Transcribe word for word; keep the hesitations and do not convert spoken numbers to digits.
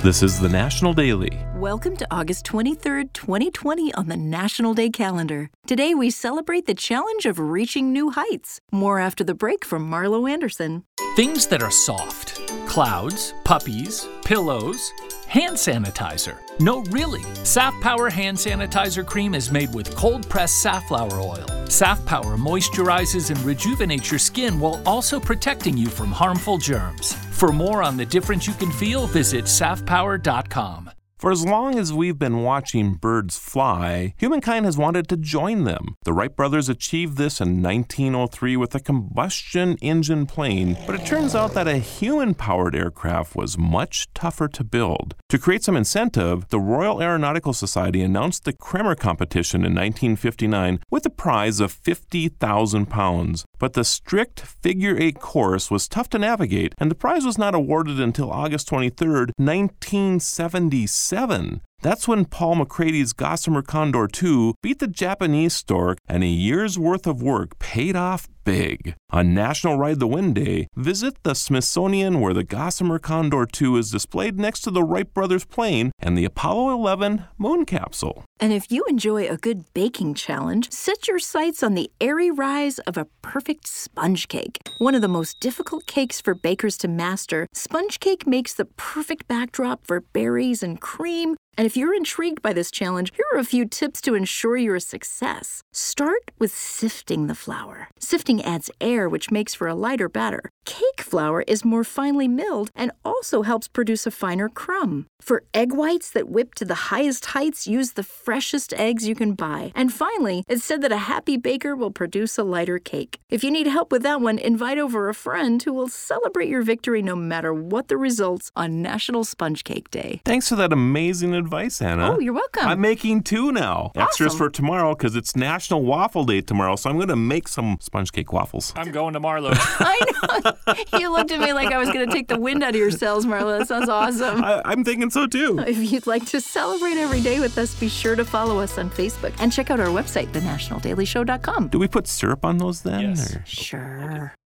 This is the National Daily. Welcome to August twenty-third, twenty twenty on the National Day calendar. Today we celebrate the challenge of reaching new heights. More after the break from Marlo Anderson. Things that are soft. Clouds, puppies, pillows, hand sanitizer. No, really. Saf Power hand sanitizer cream is made with cold-pressed safflower oil. Saf Power moisturizes and rejuvenates your skin while also protecting you from harmful germs. For more on the difference you can feel, visit saf power dot com. For as long as we've been watching birds fly, humankind has wanted to join them. The Wright brothers achieved this in nineteen oh three with a combustion engine plane, but it turns out that a human-powered aircraft was much tougher to build. To create some incentive, the Royal Aeronautical Society announced the Kremer competition in nineteen fifty-nine with a prize of fifty thousand pounds. But the strict figure-eight course was tough to navigate, and the prize was not awarded until August twenty-third, nineteen seventy-seven. That's when Paul McCrady's Gossamer Condor two beat the Japanese Stork, and a year's worth of work paid off big. On National Ride the Wind Day, visit the Smithsonian where the Gossamer Condor two is displayed next to the Wright brothers plane and the Apollo eleven moon capsule. And if you enjoy a good baking challenge, set your sights on the airy rise of a perfect sponge cake. One of the most difficult cakes for bakers to master, sponge cake makes the perfect backdrop for berries and cream. And if you're intrigued by this challenge, here are a few tips to ensure you're a success. Start with sifting the flour. Sifting adds air, which makes for a lighter batter. Cake flour is more finely milled and also helps produce a finer crumb. For egg whites that whip to the highest heights, use the freshest eggs you can buy. And finally, it's said that a happy baker will produce a lighter cake. If you need help with that one, invite over a friend who will celebrate your victory no matter what the results on National Sponge Cake Day. Thanks for that amazing advice, Anna. Oh, you're welcome. I'm making two now. Awesome. Extras for tomorrow because it's National Waffle Day tomorrow, so I'm going to make some sponge cake waffles. I'm going to Marlo's. I know. You looked at me like I was going to take the wind out of your sails, Marla. That sounds awesome. I, I'm thinking so too. If you'd like to celebrate every day with us, be sure to follow us on Facebook and check out our website, the national daily show dot com. Do we put syrup on those then? Yes. Or? Sure.